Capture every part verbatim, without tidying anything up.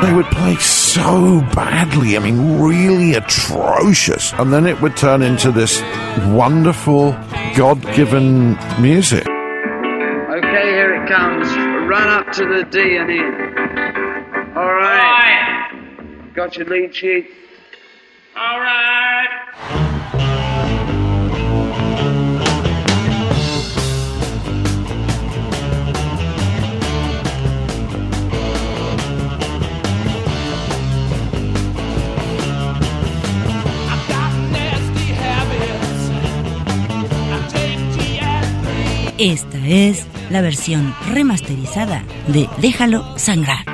They would play so badly, I mean, really atrocious. And then it would turn into this wonderful, God-given music. Okay, here it comes. Run up to the D and E. All right. Got your lead sheet? All right. Esta es la versión remasterizada de Déjalo Sangrar.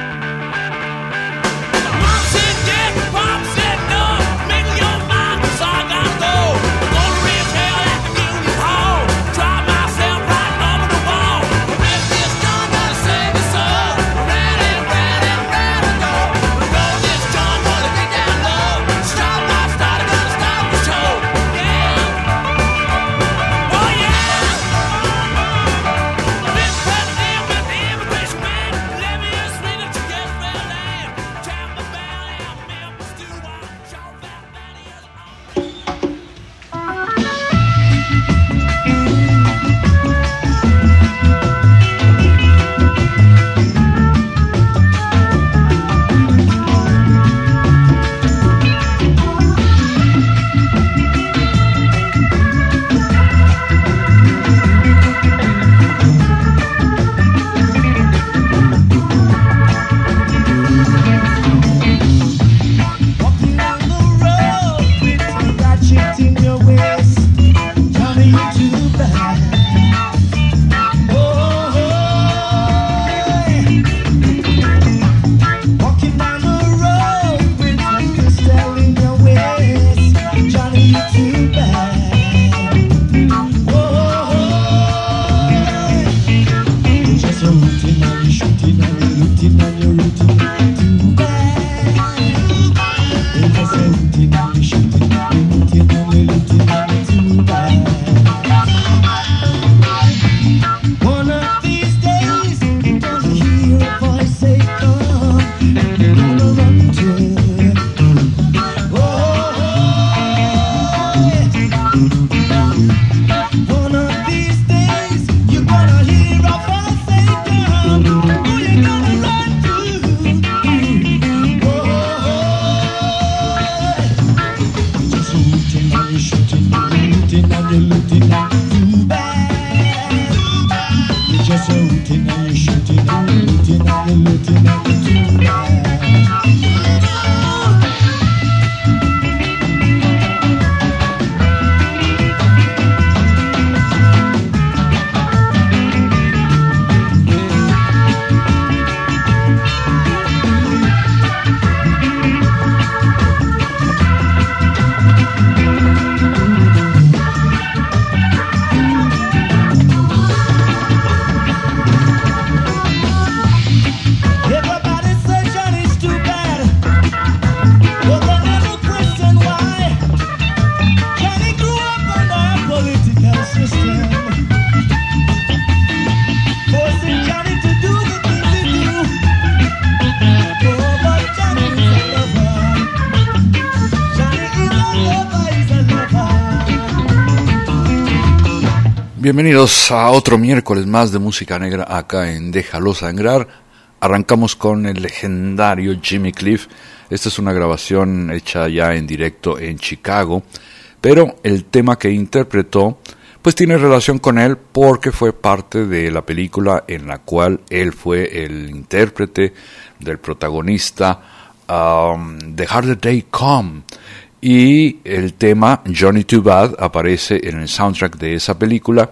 Bienvenidos a otro miércoles más de música negra acá en Déjalo Sangrar. Arrancamos con el legendario Jimmy Cliff. Esta es una grabación hecha ya en directo en Chicago, pero el tema que interpretó pues tiene relación con él porque fue parte de la película en la cual él fue el intérprete del protagonista, um, The Harder Day Come. Y el tema Johnny Too Bad aparece en el soundtrack de esa película.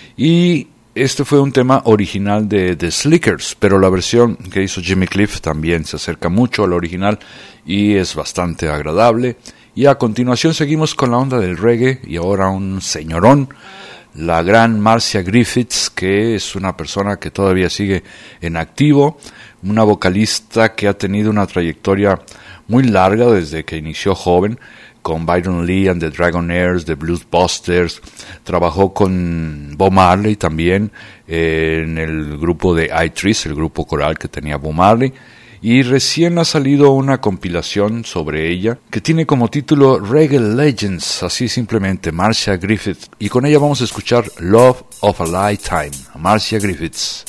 Y este fue un tema original de The Slickers, pero la versión que hizo Jimmy Cliff también se acerca mucho al original y es bastante agradable. Y a continuación seguimos con la onda del reggae y ahora un señorón, la gran Marcia Griffiths, que es una persona que todavía sigue en activo, una vocalista que ha tenido una trayectoria muy larga desde que inició joven, con Byron Lee and the Dragonaires, The Blues Busters. Trabajó con Bob Marley también eh, en el grupo de I-Trees, el grupo coral que tenía Bob Marley. y recién ha salido una compilación sobre ella que tiene como título Reggae Legends, así simplemente, Marcia Griffiths, y con ella vamos a escuchar Love of a Lifetime, Marcia Griffiths.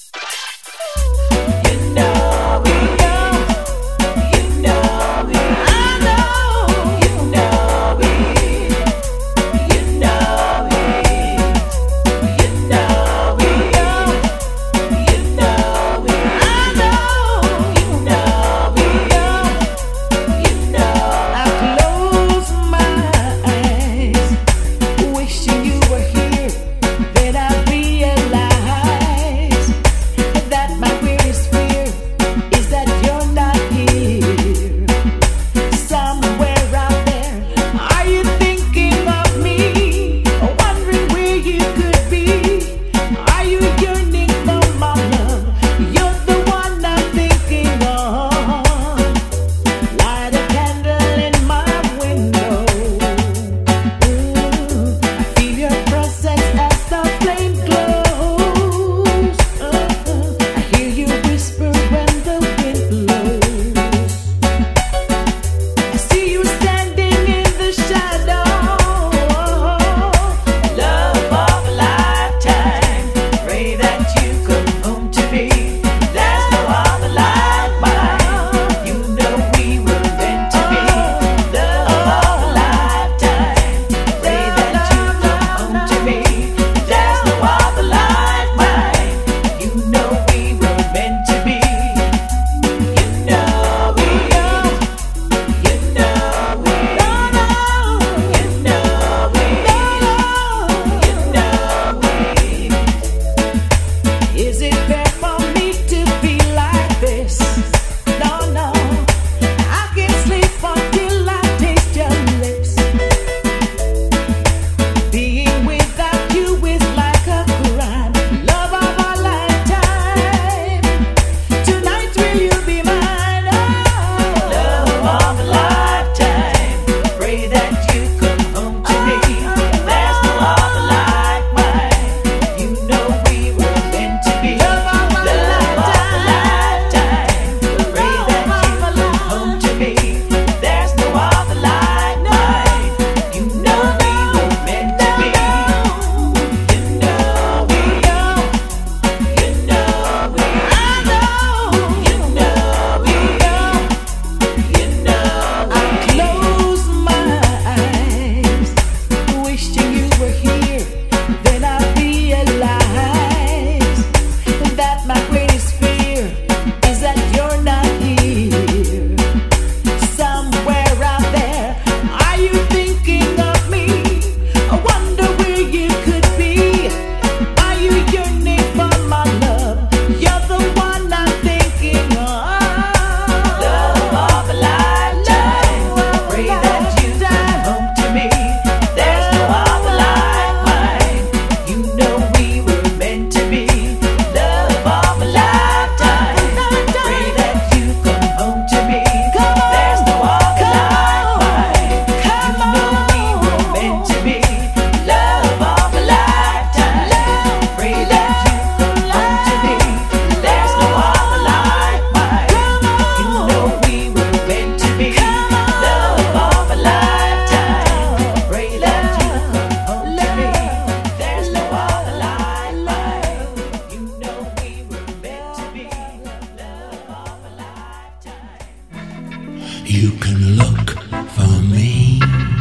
You can look for me,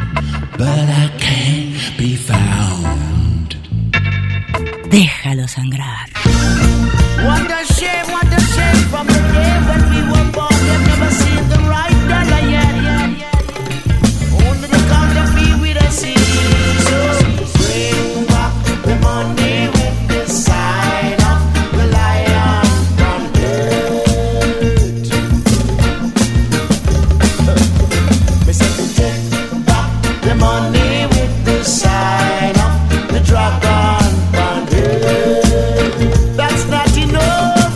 but I can't be found. Déjalo sangrar. What a shame, what a shame. From the day when we were born, they've never seen the right dollar yet. Only the count of me with a C. So bring back the money with the sign of the lion from earth. Me say to take back the money with the sign of the dragon from earth. That's not enough.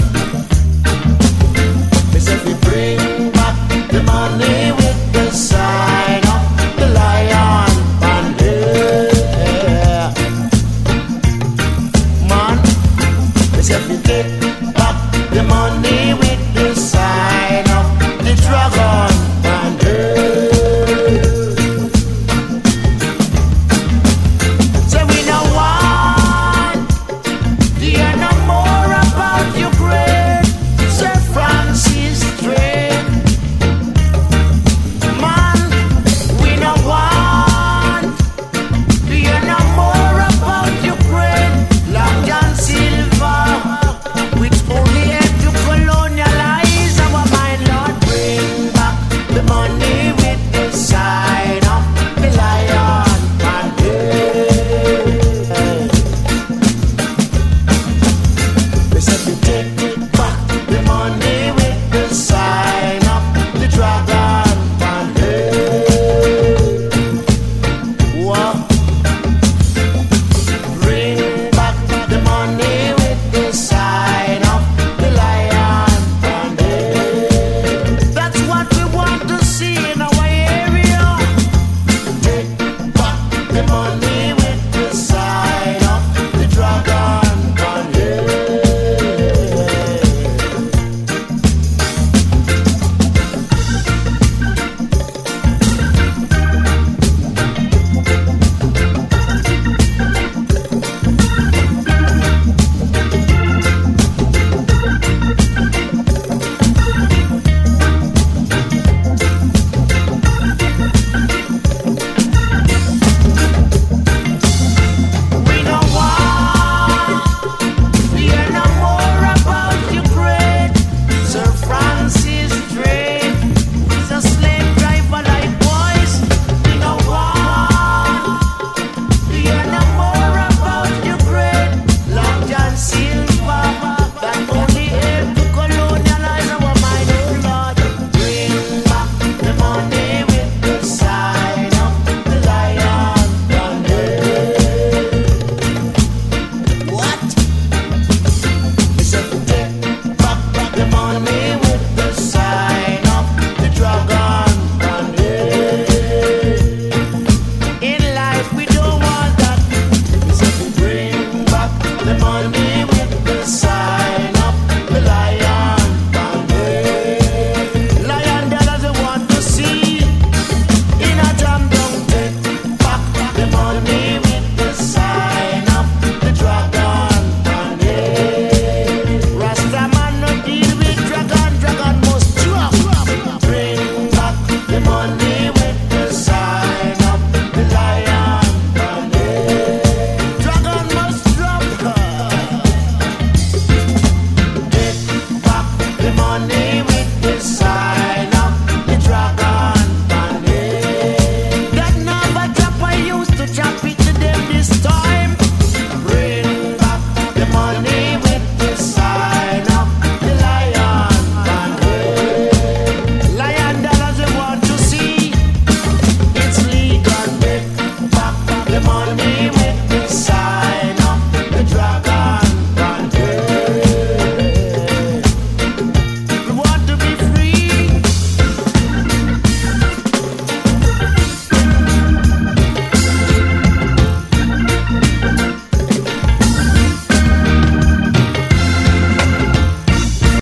Me say we bring back the money with the sign of the lion from earth. Man, me say we take back the money with the sign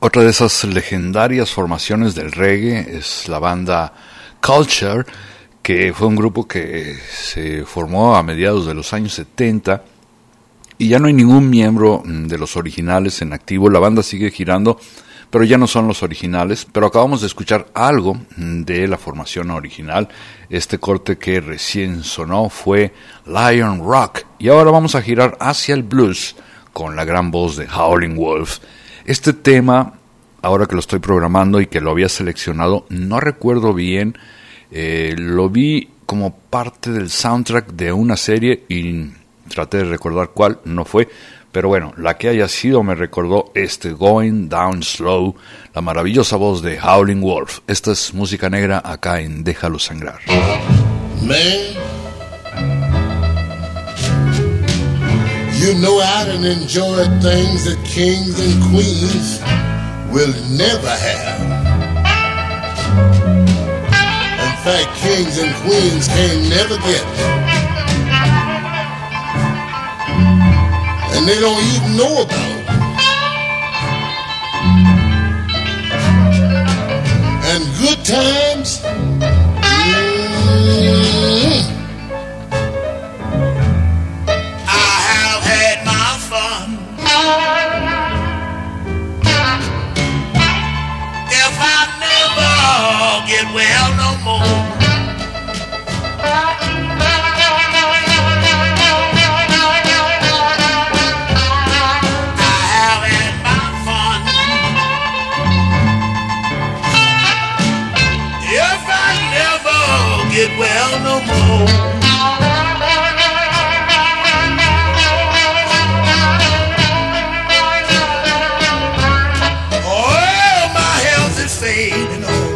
Otra de esas legendarias formaciones del reggae es la banda Culture, que fue un grupo que se formó a mediados de los años setenta y ya no hay ningún miembro de los originales en activo. La banda sigue girando, pero ya no son los originales. Pero acabamos de escuchar algo de la formación original. Este corte que recién sonó fue Lion Rock, y ahora vamos a girar hacia el blues con la gran voz de Howlin' Wolf. Este tema, ahora que lo estoy programando y que lo había seleccionado, no recuerdo bien, eh, lo vi como parte del soundtrack de una serie y traté de recordar cuál, no fue, pero bueno, la que haya sido me recordó este Going Down Slow, la maravillosa voz de Howlin' Wolf. Esta es música negra acá en Déjalo Sangrar. Man, you know I done enjoyed things that kings and queens will never have. In fact, kings and queens can't never get. And they don't even know about it. And good times, mm, I have had my fun. If I never get well no more, get well no more. Oh, my health is fading on.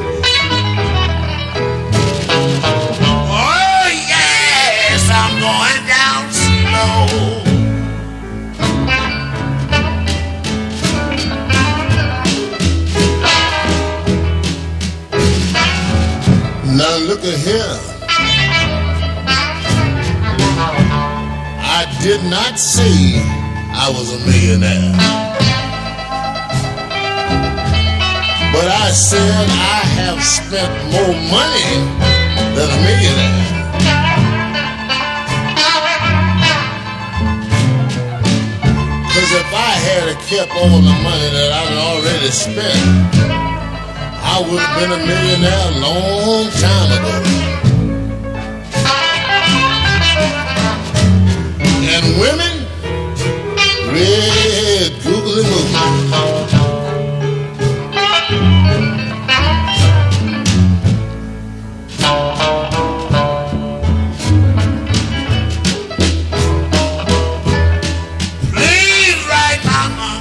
Oh, yes, I'm going down slow. Now look at here. I did not say I was a millionaire, but I said I have spent more money than a millionaire. Cause if I had kept all the money that I'd already spent, I would have been a millionaire a long time ago. And women, red googly moogly. Please write my mama.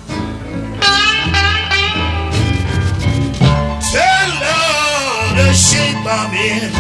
Tell her the shape I'm in.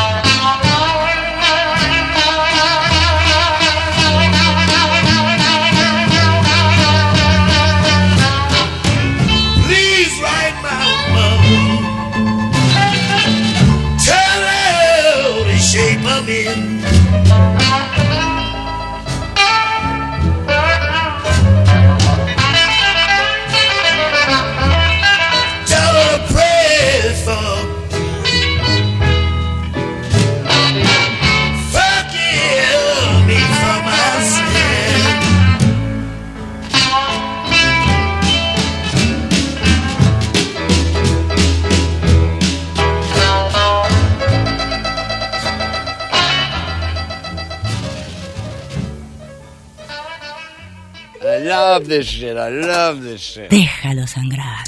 I love this shit. I love this shit. Déjalo sangrar.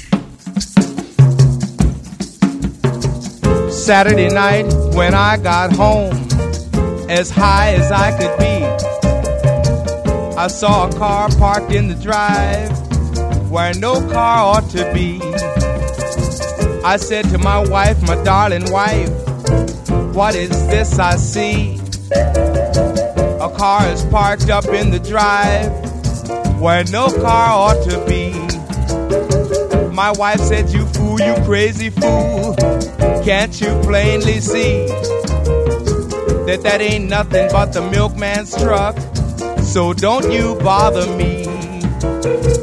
Saturday night when I got home, as high as I could be, I saw a car parked in the drive where no car ought to be. I said to my wife, my darling wife, what is this I see? A car is parked up in the drive where no car ought to be. My wife said, you fool, you crazy fool, can't you plainly see that that ain't nothing but the milkman's truck? So don't you bother me.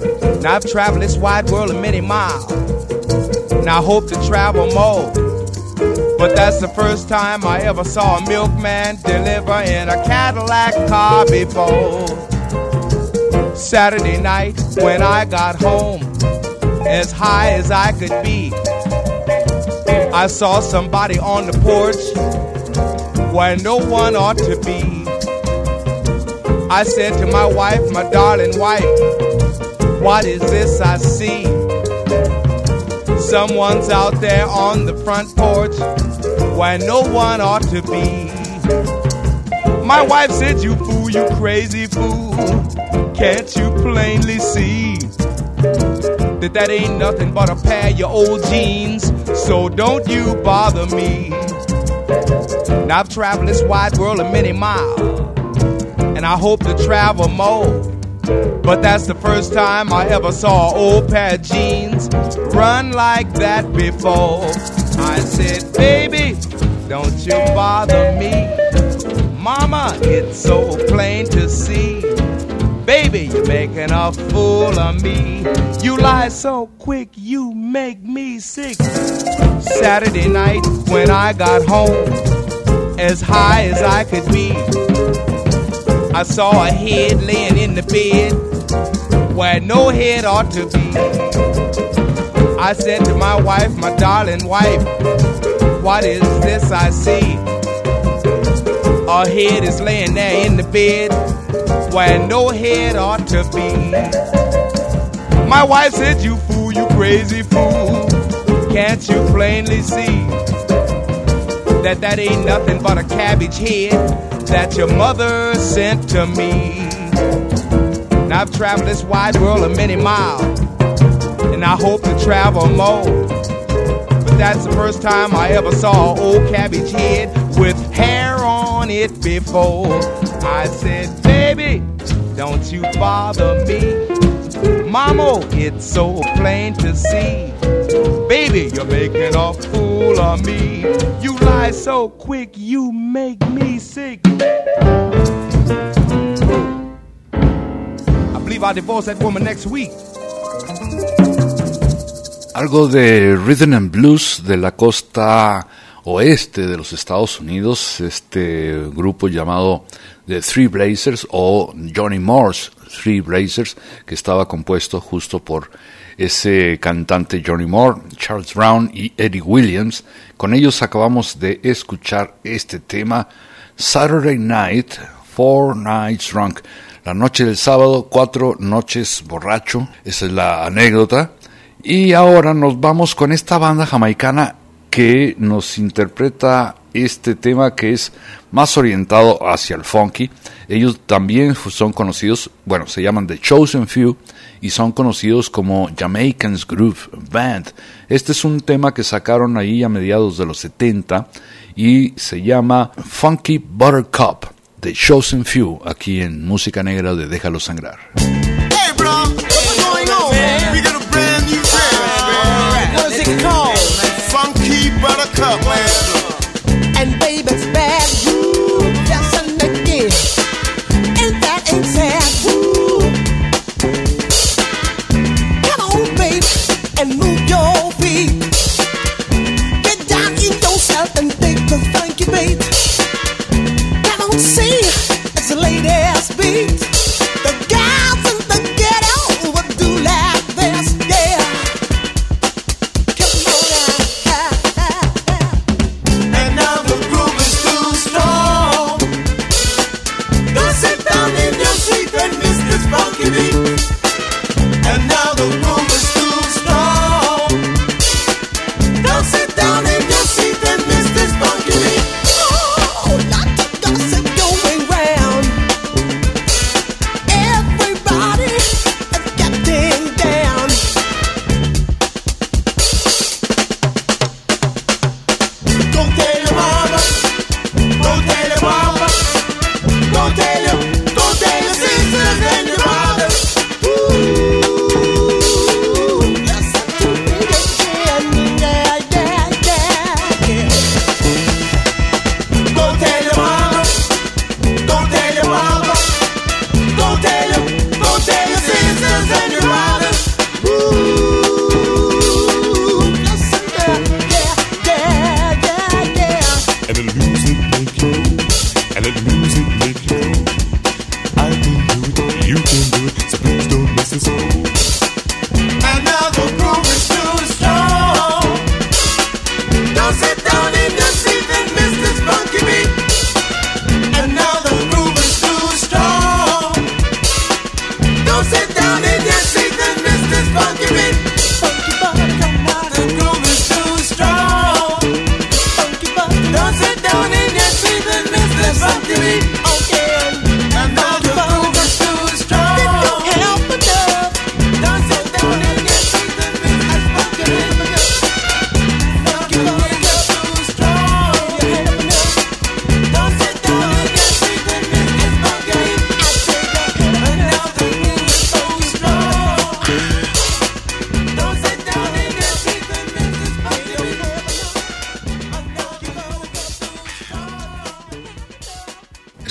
Now I've traveled this wide world a many miles, and I hope to travel more. But that's the first time I ever saw a milkman deliver in a Cadillac car before. Saturday night when I got home, as high as I could be, I saw somebody on the porch where no one ought to be. I said to my wife, my darling wife, what is this I see? Someone's out there on the front porch where no one ought to be. My wife said, you fool, you crazy fool, can't you plainly see that that ain't nothing but a pair of your old jeans? So don't you bother me. Now I've traveled this wide world a many miles, and I hope to travel more. But that's the first time I ever saw an old pair of jeans run like that before. I said, baby, don't you bother me. Mama, it's so plain to see. Baby, you're making a fool of me. You lie so quick, you make me sick. Saturday night when I got home, as high as I could be, I saw a head laying in the bed where no head ought to be. I said to my wife, my darling wife, what is this I see? A head is laying there in the bed where no head ought to be. My wife said, you fool, you crazy fool, can't you plainly see that that ain't nothing but a cabbage head that your mother sent to me? Now I've traveled this wide world a many miles, and I hope to travel more. But that's the first time I ever saw an old cabbage head with hair on it before. I said, baby, don't you bother me. Mama, it's so plain to see. Baby, you're making a fool of me. You lie so quick, you make me sick. I believe I'll divorce that woman next week. Algo de rhythm and blues de la costa oeste de los Estados Unidos, este grupo llamado The Three Blazers o Johnny Moore's Three Blazers, que estaba compuesto justo por ese cantante Johnny Moore, Charles Brown y Eddie Williams. Con ellos acabamos de escuchar este tema, Saturday Night, Four Nights Drunk. La noche del sábado, cuatro noches borracho. Esa es la anécdota. Y ahora nos vamos con esta banda jamaicana que nos interpreta este tema que es más orientado hacia el funky. Ellos también son conocidos, bueno, se llaman The Chosen Few y son conocidos como Jamaican's Groove Band. Este es un tema que sacaron ahí a mediados de los setenta y se llama Funky Buttercup, The Chosen Few, aquí en Música Negra de Déjalo Sangrar. Hey bro, what's going on, man? We got a brand new band, man. What's it called? Funky Buttercup, man. And baby, it's bad, woo, just and again. And that ain't sad, woo. Come on, baby, and move your feet. Get down in yourself and take the funky beat. Come on, see, it's a lady's beat. The guys in the ghetto would do like this, yeah. Come on now. And now the groove is too strong. Don't sit down in your seat and miss this funky beat. And now the groove is too strong.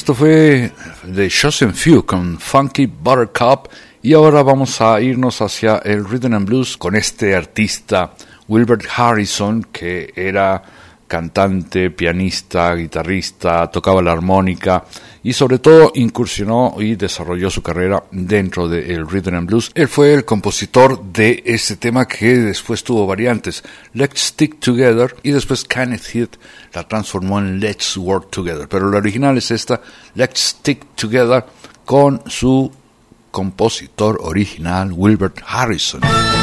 Esto fue The Chosen Few con Funky Buttercup, y ahora vamos a irnos hacia el Rhythm and Blues con este artista Wilbert Harrison, que era cantante, pianista, guitarrista, tocaba la armónica y sobre todo incursionó y desarrolló su carrera dentro del Rhythm and Blues. Él fue el compositor de este tema que después tuvo variantes, Let's Stick Together, y después Kenneth Heath la transformó en Let's Work Together, pero la original es esta, Let's Stick Together, con su compositor original Wilbert Harrison.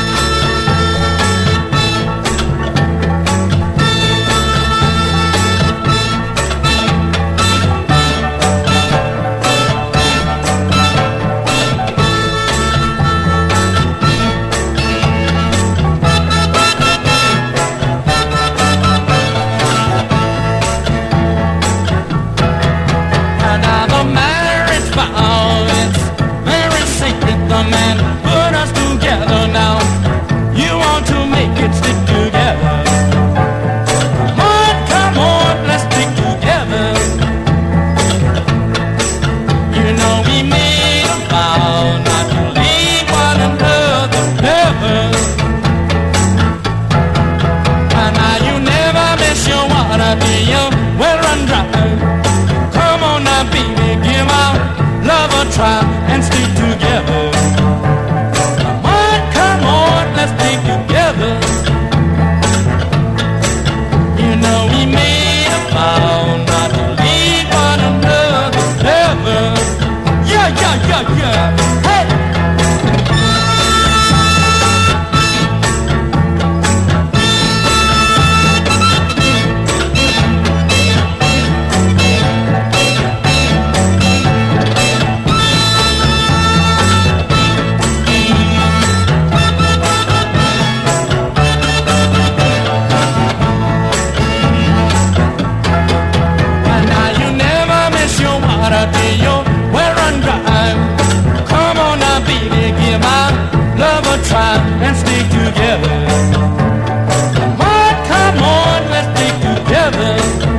Try and stick together. Come on, come on, let's stick together. You know we made a vow not to leave one another ever. Yeah, yeah, yeah, yeah. Hey! Try and stick together. Come on, come on, let's stick together.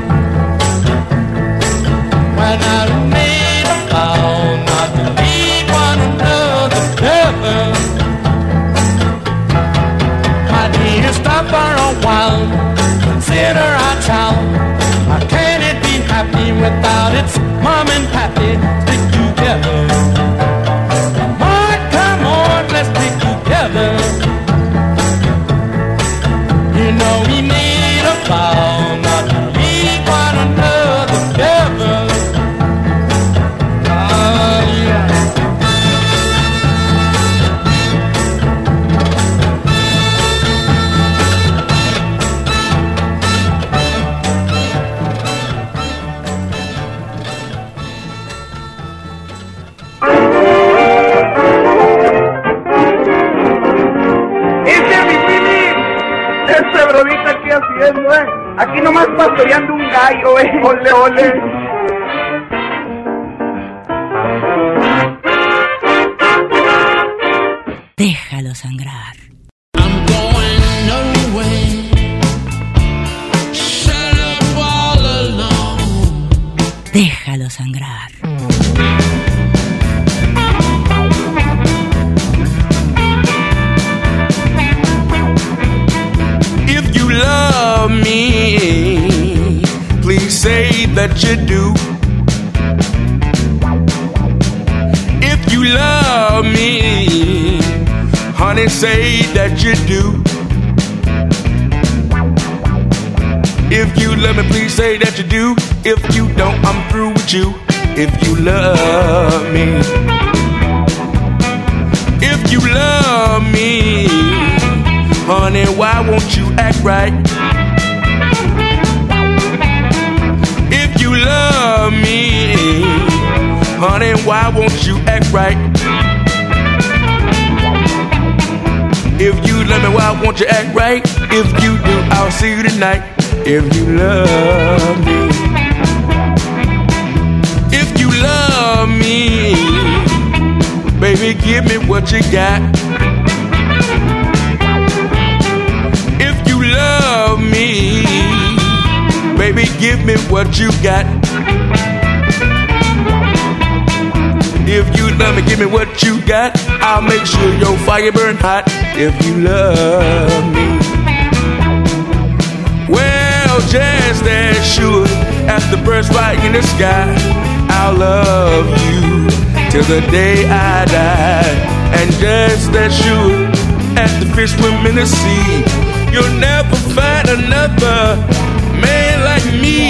When I made a vow not to leave one another ever. My dear, stop for a while, consider our child. How can it be happy without its mom and pappy? Stick together. Come on, come on, let's stick together. You know we made a vow not to leave one another ever. Oh yeah. Aquí nomás pastoreando un gallo, eh. Ole, ole. Déjalo sangrar. I'm going nowhere. Shut up all alone. Déjalo sangrar. If you love me, please say that you do. If you love me, honey, say that you do. If you love me, please say that you do. If you don't, I'm through with you. If you love me, if you love me, honey, why won't you act right? If you love me, honey, why won't you act right? If you love me, why won't you act right? If you do, I'll see you tonight. If you love me, if you love me, baby, give me what you got. If you love me, baby, give me what you got. If you love me, give me what you got. I'll make sure your fire burn hot. If you love me, well, just as sure as the birds fly in the sky, I'll love you till the day I die. And just as sure as the fish swim in the sea, you'll never find another man like me.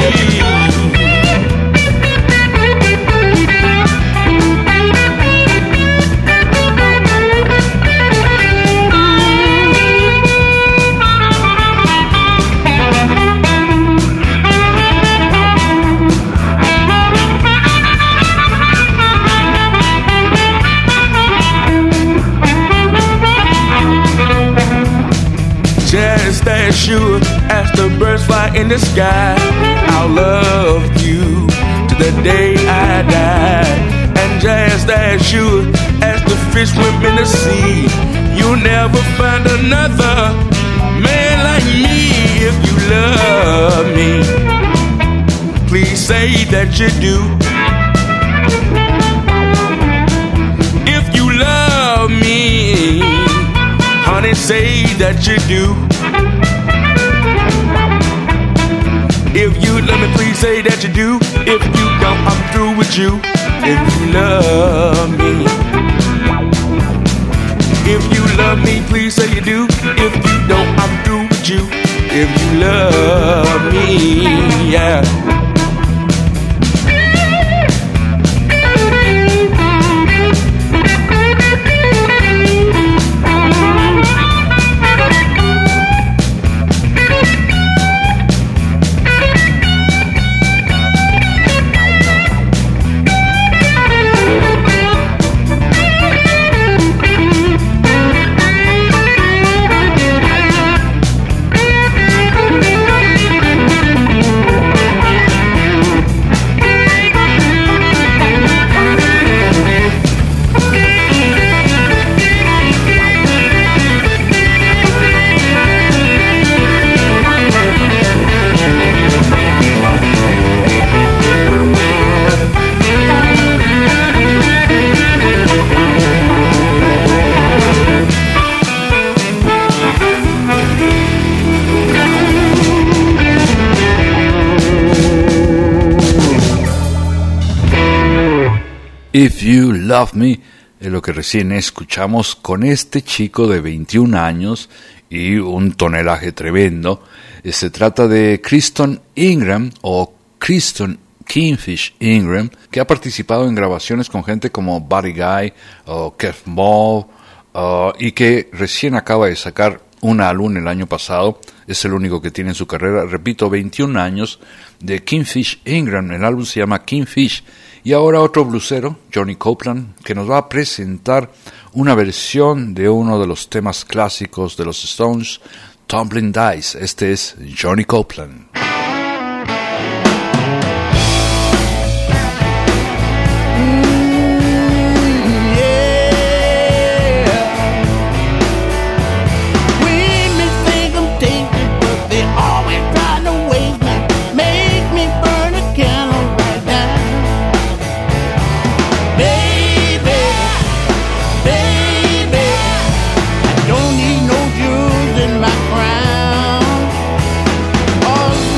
Just as sure as the birds fly in the sky, I'll love you to the day I die. And just as sure as the fish swim in the sea, you'll never find another man like me. If you love me, please say that you do. If you love me, honey, say that you do. If you love me, please say that you do. If you don't, I'm through with you. If you love me, if you love me, please say you do. If you don't, I'm through with you. If you love me, yeah. If You Love Me es lo que recién escuchamos con este chico de veintiún años y un tonelaje tremendo. Se trata de Kristen Ingram o Kristen Kingfish Ingram, que ha participado en grabaciones con gente como Buddy Guy o Kev Moore uh, y que recién acaba de sacar un álbum el año pasado. Es el único que tiene en su carrera, repito, veintiún años, de Kingfish Ingram. El álbum se llama Kingfish. Y ahora otro blusero, Johnny Copeland, que nos va a presentar una versión de uno de los temas clásicos de los Stones, Tumbling Dice. Este es Johnny Copeland. All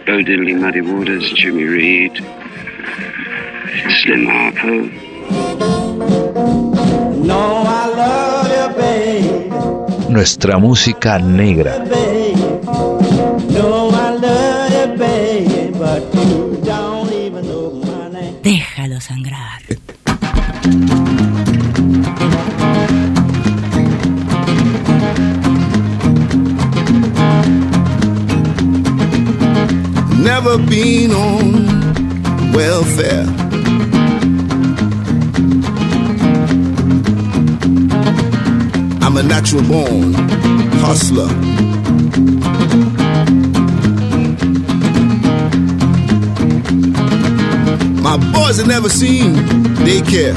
Bo Diddley, Muddy Waters, Jimmy Reed, Slim Harpo. No, I love you, babe. Nuestra música negra. No, I love you, babe, but you don't even know my name. Déjalo sangrar. Never been on welfare. I'm a natural born hustler. My boys have never seen daycare.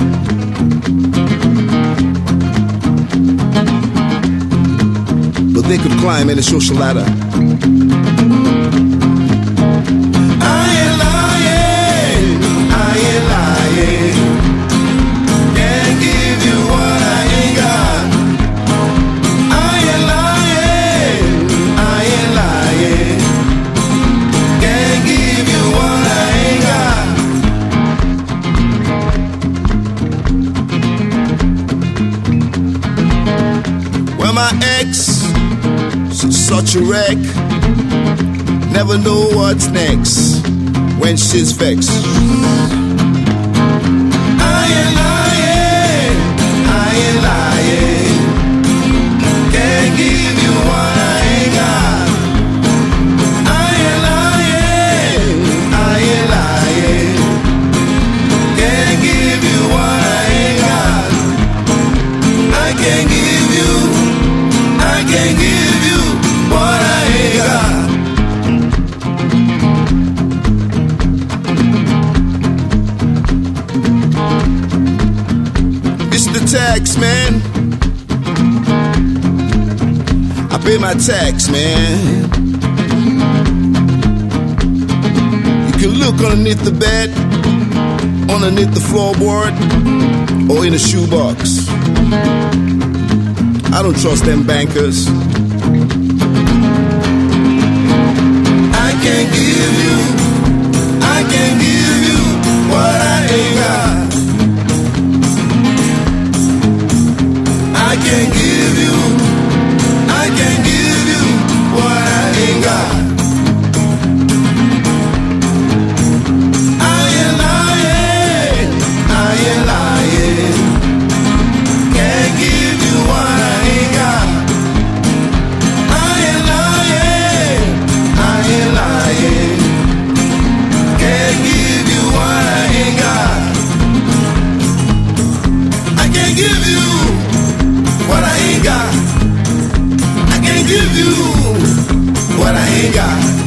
But they could climb any social ladder. My ex, she's such a wreck. Never know what's next when she's vexed. I ain't lying, I ain't lying. Can't give you what I ain't got. I ain't lying, I ain't lying. Can't give you what I ain't got. I can't give you. I can't give you what I ain't got. It's the tax, man. I pay my tax, man. You can look underneath the bed, underneath the floorboard, or in a shoebox. I don't trust them bankers. I can't give you, I can't give you what I ain't got. I can't give you, I can't give you what I ain't got. I ain't lying, I ain't lying. Can't give you what I ain't got. I ain't lying, I ain't lying. Can't give you what I ain't got. I can't give you what I ain't got. I can't give you what I ain't got.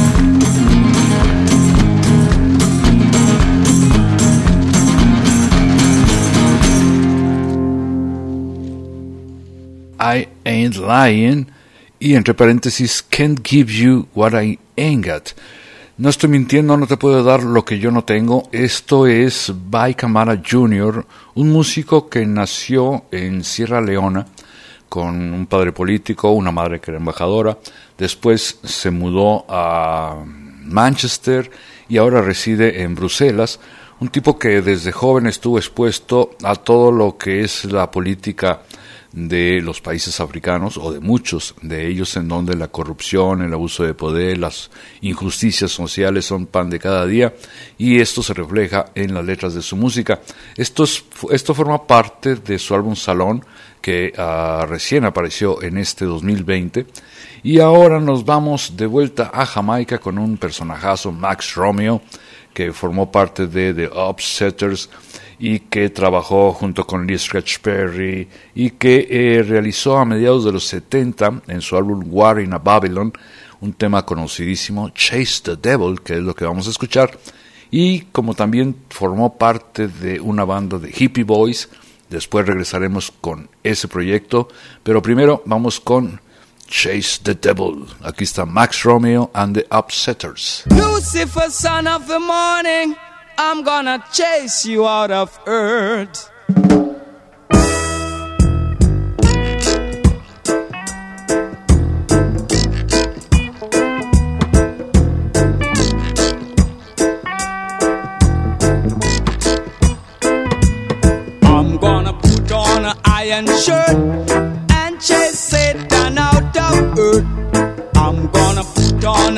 I ain't lying, y entre paréntesis, can't give you what I ain't got. No estoy mintiendo, no te puedo dar lo que yo no tengo. Esto es By Camara junior, un músico que nació en Sierra Leona con un padre político, una madre que era embajadora. Después se mudó a Manchester y ahora reside en Bruselas. Un tipo que desde joven estuvo expuesto a todo lo que es la política de los países africanos, o de muchos de ellos, en donde la corrupción, el abuso de poder, las injusticias sociales son pan de cada día, y esto se refleja en las letras de su música. Esto, es, esto forma parte de su álbum Salón, que uh, recién apareció en este dos mil veinte, y ahora nos vamos de vuelta a Jamaica con un personajazo, Max Romeo, que formó parte de The Upsetters y que trabajó junto con Lee Scratch Perry y que eh, realizó a mediados de los setenta en su álbum War in a Babylon un tema conocidísimo, Chase the Devil, que es lo que vamos a escuchar, y como también formó parte de una banda de Hippie Boys. Después regresaremos con ese proyecto, pero primero vamos con Chase the Devil. Aquí está Max Romeo and the Upsetters. Lucifer, son of the morning, I'm gonna chase you out of earth.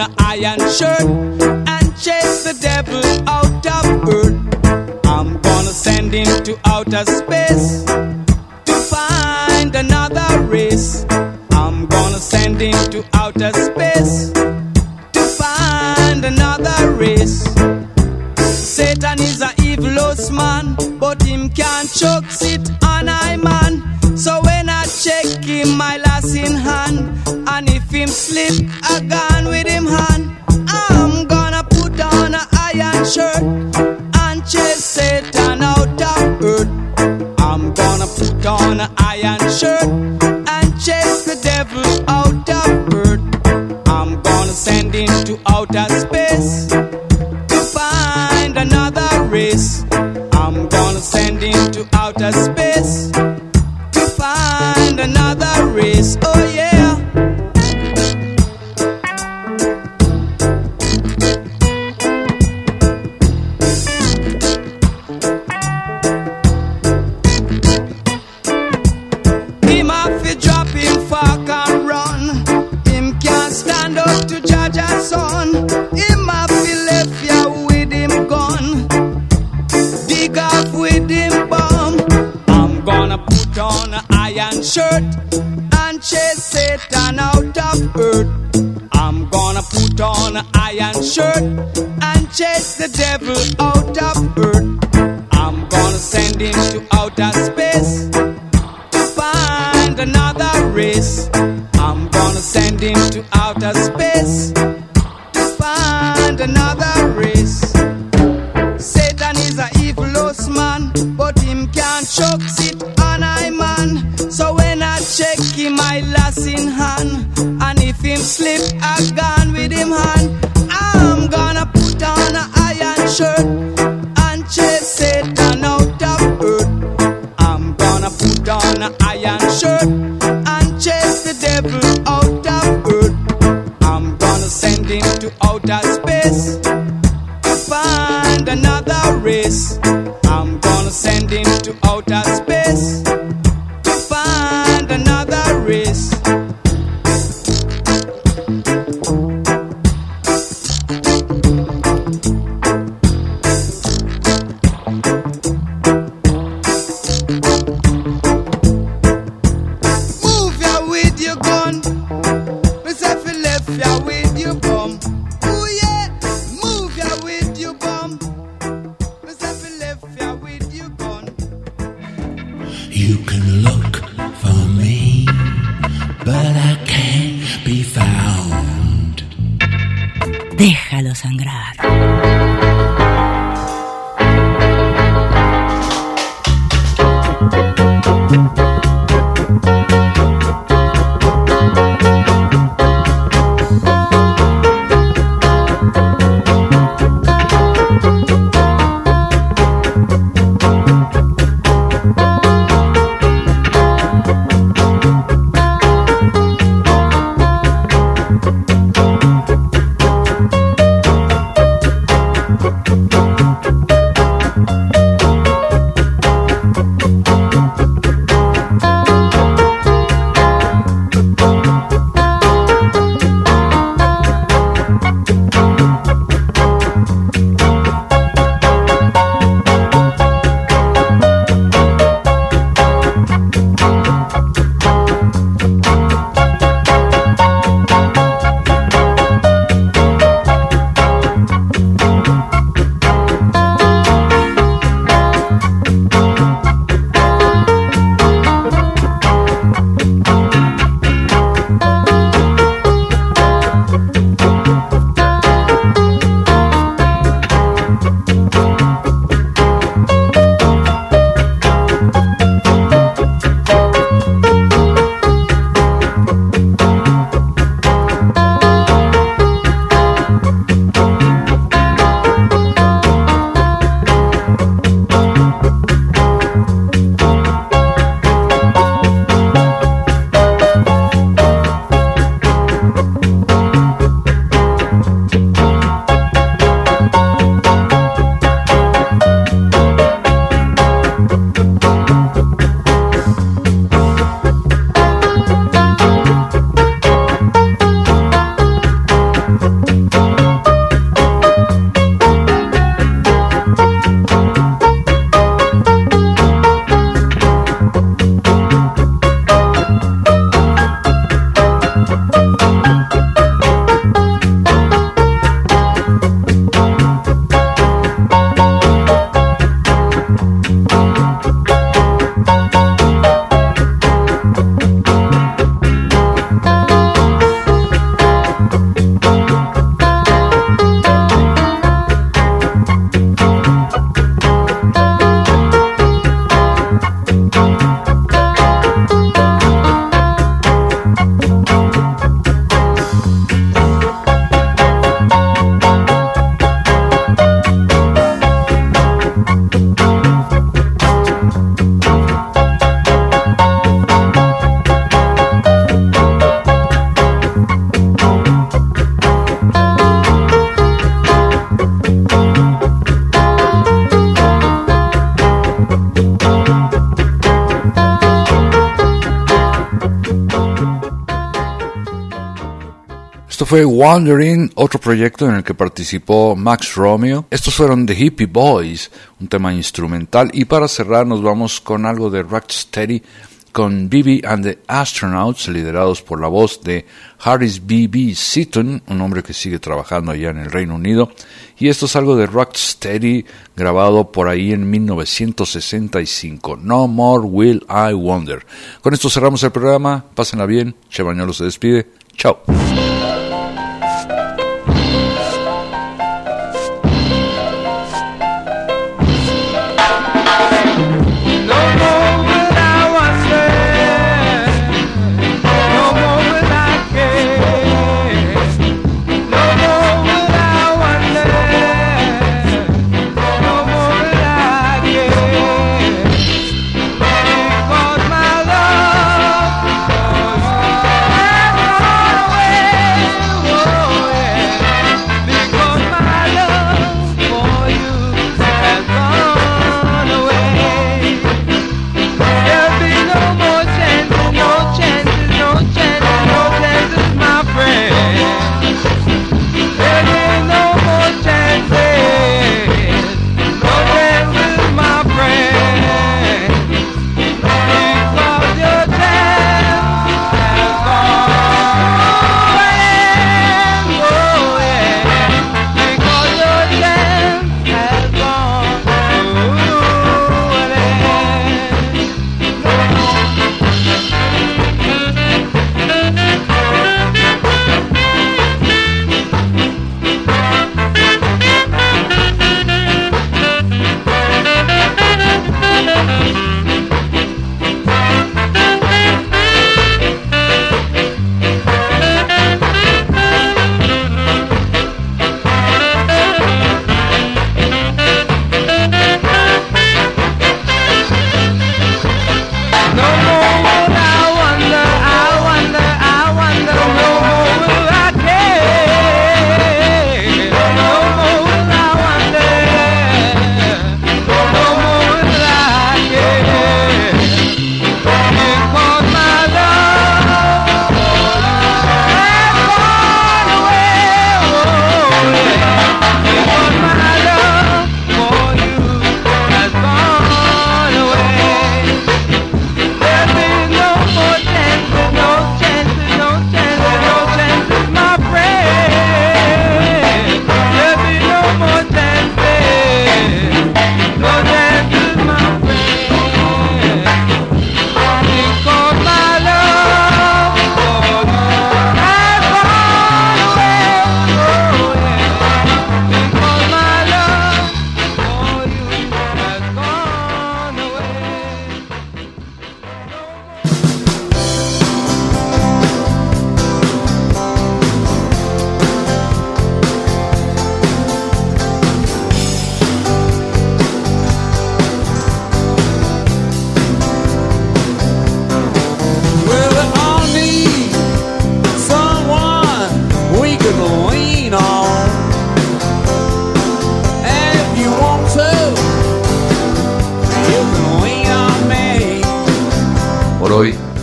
an iron shirt and chase the devil out of earth. I'm gonna send him to outer space to find another race. I'm gonna send him to outer space to find another race. Satan is a evil man, but him can't choke sit on I man. So when I check him, my lass in hand, and if him slip, I gone with him hand. I'm gonna put on a iron shirt and chase Satan out of earth. I'm gonna put on a iron shirt and chase the devil out of earth. I'm gonna send him to outer space to find another race. I'm gonna send him to outer space to find another race. Oh yeah. Him have to drop him fork and run. Him can't stand up to judge a son. Him have to left ya with him gun, dig off with him bomb. I'm gonna put on an iron shirt and chase Satan out of earth. I'm gonna put on an iron shirt and chase the devil out of earth. I'm gonna send him to outer space to find another race. I'm gonna send him to outer space to find another race. Satan is a evil man, but him can't choke sit on I man. So when I check him, I lass in hand, and if him slip, I gone with him hand. I'm gonna put on a iron shirt and chase Satan out of earth. I'm gonna put on a iron shirt and chase the devil out of earth. I'm gonna send him to outer space to find another race. I'm gonna send him to outer space to find another race. Move ya with your gun, myself you left ya with your bum. Ooh yeah, move ya with your bum. You can look for me, but I can't be found. Déjalo sangrar. Esto fue Wandering, otro proyecto en el que participó Max Romeo. Estos fueron The Hippie Boys, un tema instrumental. Y para cerrar nos vamos con algo de Rocksteady, con B B and the Astronauts, liderados por la voz de Harris B B Seaton, un hombre que sigue trabajando allá en el Reino Unido. Y esto es algo de Rocksteady, grabado por ahí en mil novecientos sesenta y cinco. No More Will I Wonder. Con esto cerramos el programa. Pásenla bien. Che Bañuelo se despide. Chao.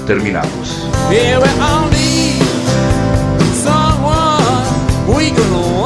Terminamos. Yeah, we all need someone we can